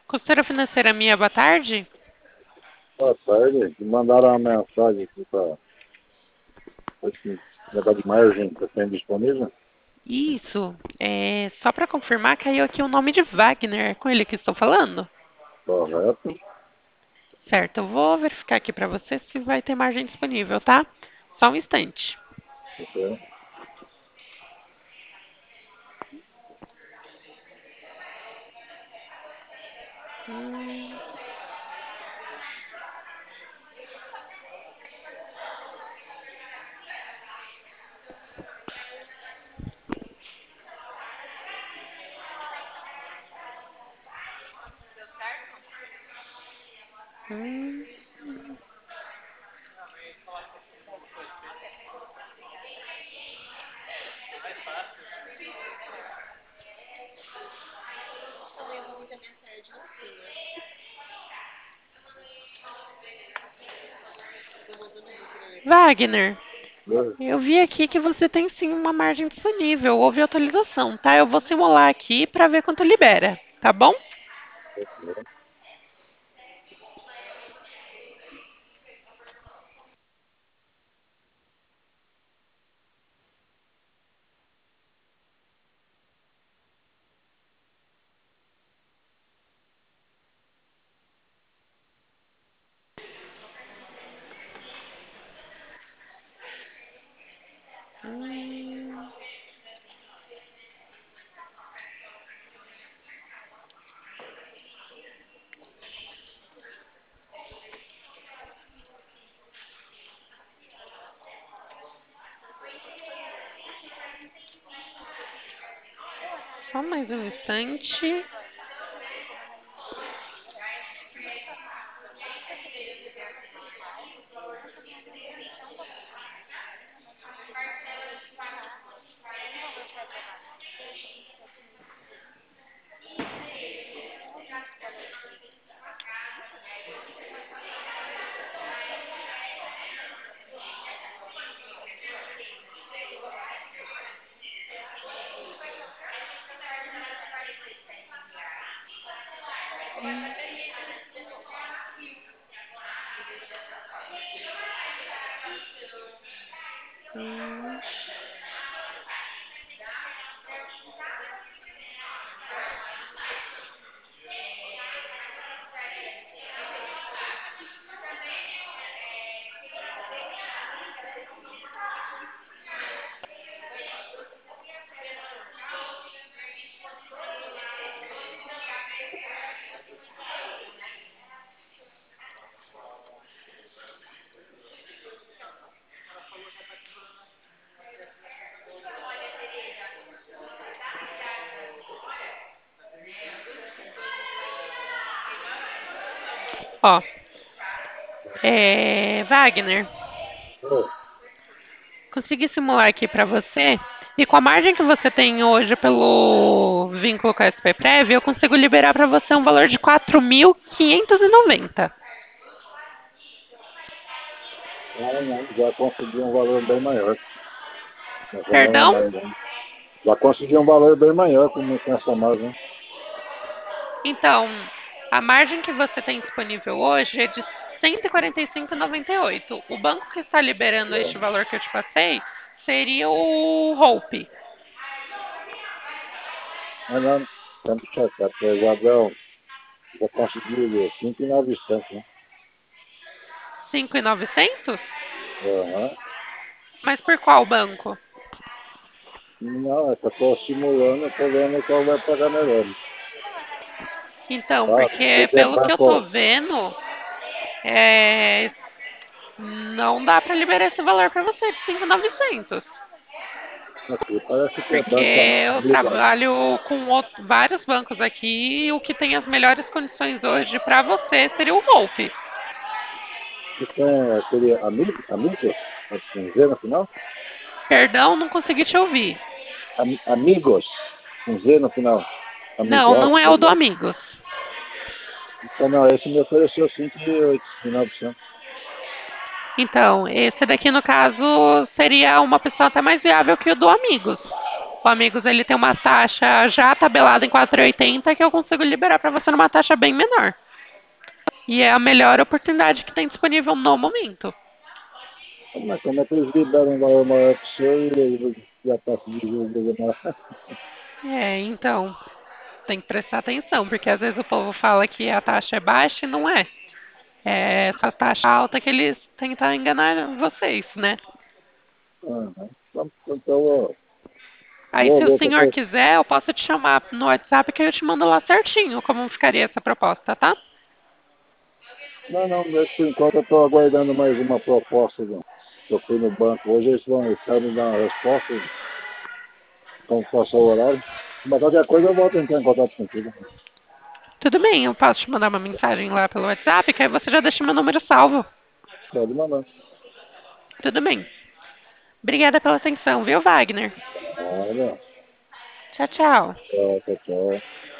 Consultora financeira minha, boa tarde. Boa tarde. Me mandaram uma mensagem aqui para esse negócio de margem que tem disponível. Isso, só para confirmar, caiu aqui o nome de Wagner. É com ele que estou falando? Correto. Certo, eu vou verificar aqui para você se vai ter margem disponível, tá? Só um instante. Ok. Hum, hum. Wagner, eu vi aqui que você tem sim uma margem disponível. Houve atualização, tá? Eu vou simular aqui para ver quanto libera, tá bom? Hum, Só mais um instante. Hum. Ó, Wagner, Oh, consegui simular aqui para você. E com a margem que você tem hoje pelo vínculo com a SPPrev, eu consigo liberar para você um valor de 4.590. não, já consegui um valor bem maior. Essa mesma Perdão? margem. Já consegui um valor bem maior com essa margem. Então, a margem que você tem disponível hoje é de 145,98. O banco que está liberando este valor que eu te passei seria o Hope. Mas não, temos que checar, porque já consegui 5.900, né? 5.900? Aham. Mas por qual banco? Não, é que eu estou simulando, eu estou vendo qual vai pagar melhor. Então, Tá? porque Porque pelo que eu tô banco vendo, é, não dá para liberar esse valor para você de 5.900. aqui, parece que é Porque banco eu amigo. trabalho com vários bancos aqui e o que tem as melhores condições hoje para você seria o Hope. Que tem aquele amigos, com Z no final? Perdão, não consegui te ouvir. Amigos, com Z no final. Não, Amigos, não é sei o do lá. Amigos. Então, não, esse me ofereceu 5.900. Então, esse daqui, no caso, seria uma opção até mais viável que o do Amigos. o Amigos ele tem uma taxa já tabelada em 4,80 que eu consigo liberar para você numa taxa bem menor. E é a melhor oportunidade que tem disponível no momento. Mas como é que eles liberam um valor maior que o seu e a taxa de juros é maior? É, então, tem que prestar atenção, porque às vezes o povo fala que a taxa é baixa e não é. É essa taxa alta que eles tentam enganar vocês, né? Uhum. Então, ó, Aí, vou se o ver se eu senhor consigo. quiser, eu posso te chamar no WhatsApp que eu te mando lá certinho como ficaria essa proposta, tá? Não, não, mas por enquanto eu estou aguardando mais uma proposta. Eu fui no banco hoje, eles vão estar me dar uma resposta, como passou o horário. Mas qualquer coisa eu volto a entrar em contato contigo. Tudo bem, eu posso te mandar uma mensagem lá pelo WhatsApp, que aí você já deixa meu número salvo. Pode mandar. Tudo bem. Obrigada pela atenção, viu, Wagner? Olha, Tchau, tchau. tchau, tchau, tchau.